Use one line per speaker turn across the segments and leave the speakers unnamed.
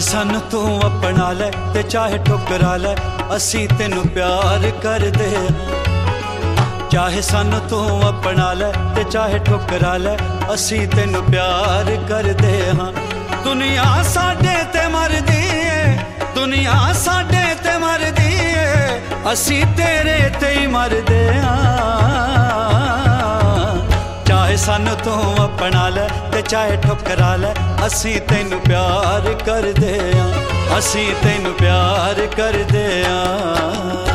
सन तू अपना ले ते चाहे ठुकरा ले, असी तेनू प्यार करदे हां। चाहे सन तू अपना ले ते चाहे ठुकरा ले, असी तेनू प्यार करदे हां। दुनिया साडे ते मरदी है, दुनिया साडे ते मरदी है, असी तेरे ते ही मरदे हां। चाहे सन तू अपना ले ते चाहे ठुकरा ले, असी तेनू प्यार करदे हां, असी तेनू प्यार करदे हां।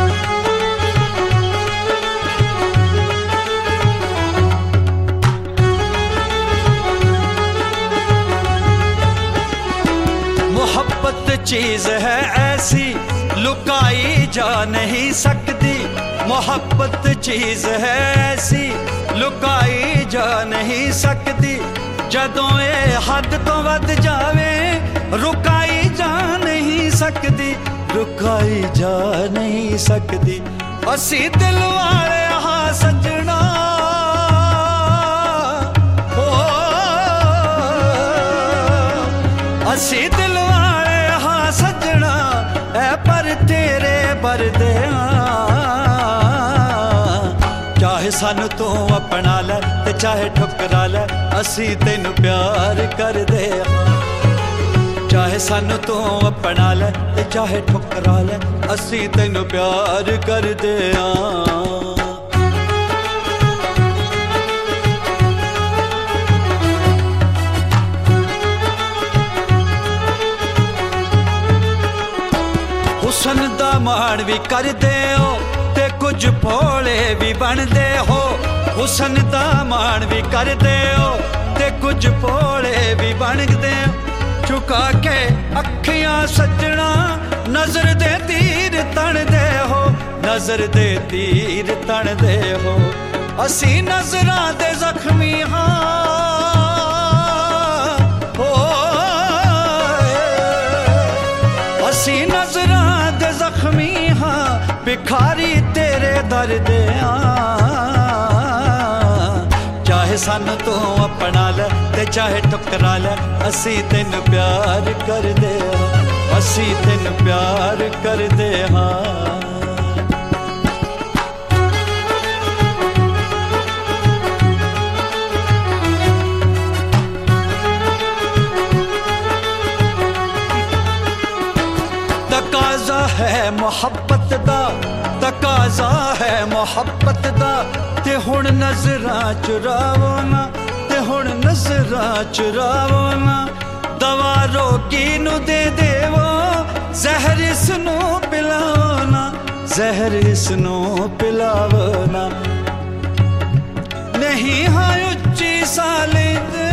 मोहब्बत चीज है ऐसी लुकाई जा नहीं सकती, मोहब्बत चीज है ऐसी लुकाई जा नहीं सकती। जदों ये हद तो वध जावे रुकाई जा नहीं सकती, रुकाई जा नहीं सकती। असी दिल वाले हाँ सजना, ओ असी दिल वाले हाँ सजना, ऐ पर तेरे बरदे चाहे सन तू अपना ले ते चाहे ठुकरा ले, असी तेनू प्यार करदे हां। चाहे सन तू अपना ले ते चाहे ठुकरा ले, असी तेनू प्यार करदे हां। हुसन दा मान भी करदे हो ते कुछ भोले भी बनदे हो, हुसन दा मान भी करदे हो ते कुछ भोले भी बनदे हो। चुका के अखियां सजना नजर दे तीर तणदे हो, नजर दे तीर तणदे हो। असी नजरां दे जख्मी हां, असी नजरां दे जख्मी हां, भिखारी तेरे दर्द चाहे सन तू अपना ले ते चाहे ठुकरा ले, असी तेनू प्यार करदे हां, असी तेनू प्यार करदे हां। तकाजा है मोहब्बत दा, तकाजा है मोहब्बत दा, ते हुण नजरां चुरावो ना, ते हुण नजरां चुरावो ना। दवा रोगी नू दे देवो, जहर इसनू पिलावो ना, जहर इसनू पिलावो ना। नहीं हाँ उच्ची साली दे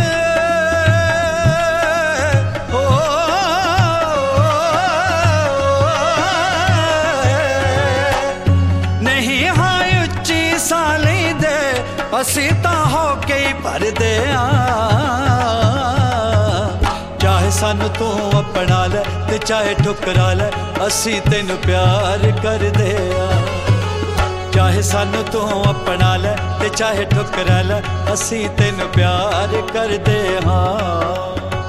असी तां हो के ही भरदे चाहे सन तू अपना ले ते चाहे ठुकरा ले, असी तेनू प्यार करदे चाहे सन तू अपना ले ते चाहे ठुकरा ले, असी तेनू प्यार करदे हां।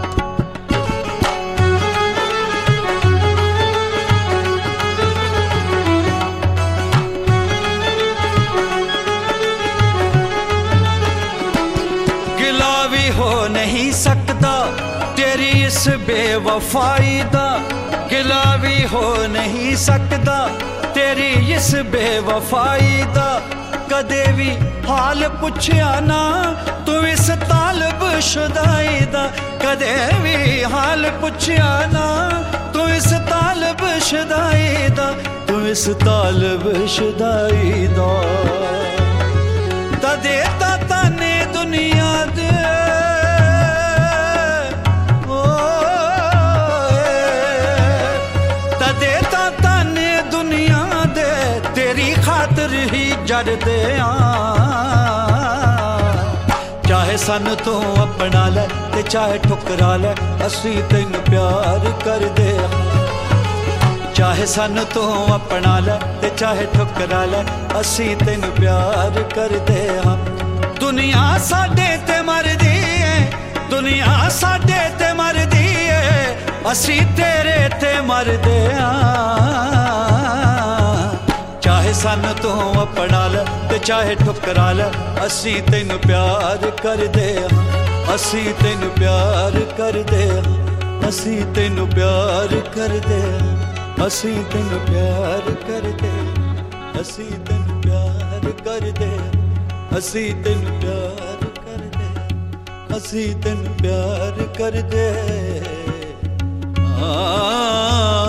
हो नहीं सकता तेरी इस बेवफाई दा, गिला भी हो नहीं सकता तेरी इस बेवफाई दा। कदे भी हाल पुछया ना तू इस तालब शुदाई दा, कदे भी हाल पुछया ना तू इस तालब शुदाई दा, तू इस तालब शुदाई दा। तदे ताता ने दुनिया दे ही जरदे चाहे सन तू अपना ले ते चाहे ठुकरा ले, असी तेनू प्यार करदे। चाहे सन तू अपना ले ते चाहे ठुकरा ले, असी तेनू प्यार करदे हां। दुनिया साडे ते मरदी है, दुनिया साडे ते मरदी है, ਅਸੀਂ ਤੇਰੇ ਤੇ ਮਰਦੇ ਆਂ। ਚਾਹੇ ਸਾਨੂੰ ਤੂੰ ਆਪਣਾ ਲੈ ਤੇ ਚਾਹੇ ਠੁਕਰਾ ਲੈ, ਅਸੀਂ ਤੈਨੂੰ ਪਿਆਰ ਕਰਦੇ ਆਂ। ਅਸੀਂ ਤੈਨੂੰ ਪਿਆਰ ਕਰਦੇ ਆਂ। ਅਸੀਂ ਤੈਨੂੰ ਪਿਆਰ ਕਰਦੇ ਆਂ। ਅਸੀਂ ਤੈਨੂੰ ਪਿਆਰ ਕਰਦੇ ਆਂ। ਅਸੀਂ ਤੈਨੂੰ ਪਿਆਰ ਕਰਦੇ ਆਂ। ਅਸੀਂ ਤੈਨੂੰ ਪਿਆਰ ਕਰਦੇ ਆਂ। ਅਸੀਂ ਤੈਨੂੰ ਪਿਆਰ ਕਰਦੇ ਆਂ।